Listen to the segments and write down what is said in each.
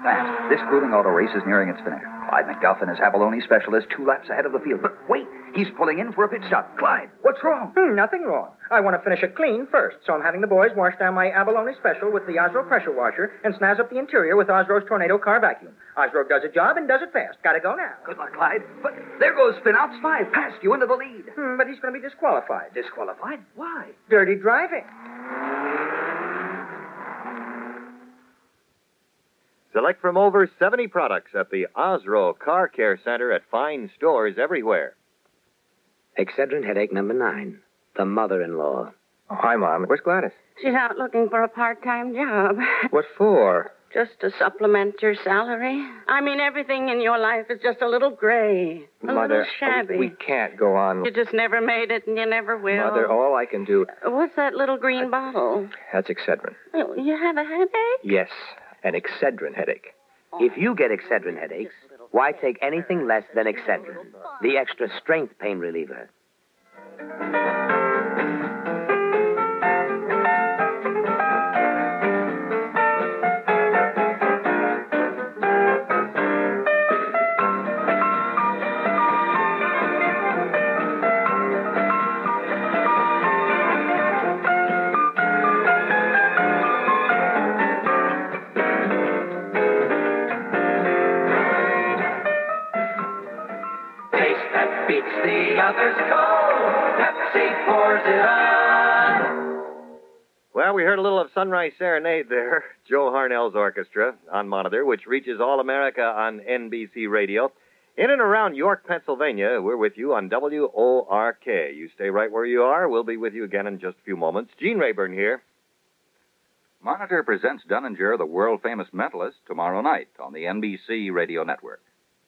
fast. This grueling auto race is nearing its finish. Clyde McDuff and his abalone special is 2 laps ahead of the field. But wait, he's pulling in for a pit stop. Clyde, what's wrong? Nothing wrong. I want to finish it clean first, so I'm having the boys wash down my abalone special with the Osro pressure washer and snazz up the interior with Osro's Tornado car vacuum. Osro does a job and does it fast. Gotta go now. Good luck, Clyde. But there goes Spinouts 5, past you into the lead. But he's going to be disqualified. Disqualified? Why? Dirty driving. Select from over 70 products at the Osro Car Care Center at fine stores everywhere. Excedrin headache number 9. The mother-in-law. Oh, hi, Mom. Where's Gladys? She's out looking for a part-time job. What for? Just to supplement your salary. I mean, everything in your life is just a little gray. A Mother, little shabby. we can't go on. You just never made it, and you never will. Mother, all I can do... What's that little green bottle? That's Excedrin. Oh, you have a headache? Yes, an Excedrin headache. If you get Excedrin headaches, why take anything less than Excedrin, the extra strength pain reliever? Beats the others cold. Pepsi pours it on. Well, we heard a little of Sunrise Serenade there, Joe Harnell's orchestra on Monitor, which reaches all America on NBC Radio. In and around York, Pennsylvania, we're with you on WORK. You stay right where you are. We'll be with you again in just a few moments. Gene Rayburn here. Monitor presents Dunninger, the world-famous mentalist, tomorrow night on the NBC Radio Network.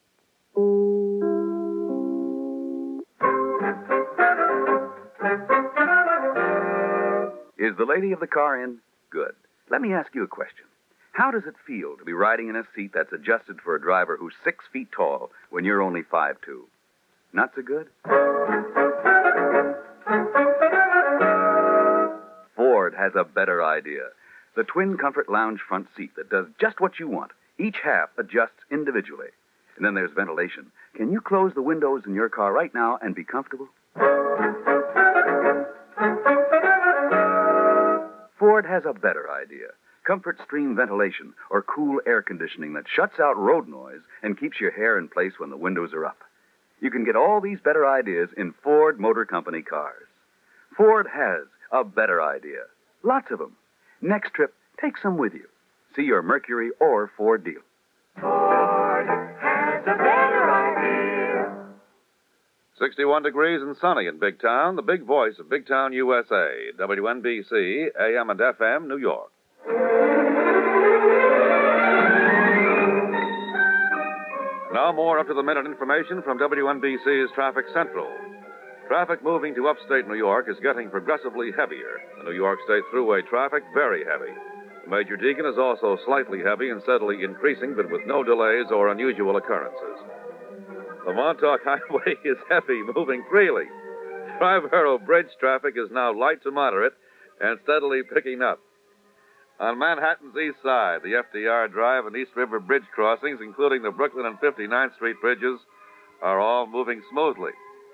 Is the lady of the car in? Good. Let me ask you a question. How does it feel to be riding in a seat that's adjusted for a driver who's 6 feet tall when you're only 5'2"? Not so good? Ford has a better idea. The Twin Comfort Lounge front seat that does just what you want. Each half adjusts individually. And then there's ventilation. Can you close the windows in your car right now and be comfortable? Ford has a better idea. Comfort Stream ventilation, or cool air conditioning that shuts out road noise and keeps your hair in place when the windows are up. You can get all these better ideas in Ford Motor Company cars. Ford has a better idea. Lots of them. Next trip, take some with you. See your Mercury or Ford dealer. Ford has a better idea. 61 degrees and sunny in Big Town, the big voice of Big Town, USA. WNBC, AM and FM, New York. Now more up-to-the-minute information from WNBC's Traffic Central. Traffic moving to upstate New York is getting progressively heavier. The New York State Thruway traffic very heavy. The Major Deacon is also slightly heavy and steadily increasing, but with no delays or unusual occurrences. The Montauk Highway is heavy, moving freely. Triborough Bridge traffic is now light to moderate and steadily picking up. On Manhattan's east side, the FDR Drive and East River Bridge crossings, including the Brooklyn and 59th Street bridges, are all moving smoothly.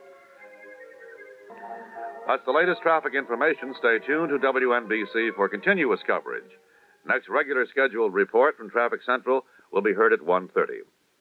That's the latest traffic information. Stay tuned to WNBC for continuous coverage. Next regular scheduled report from Traffic Central will be heard at 1:30.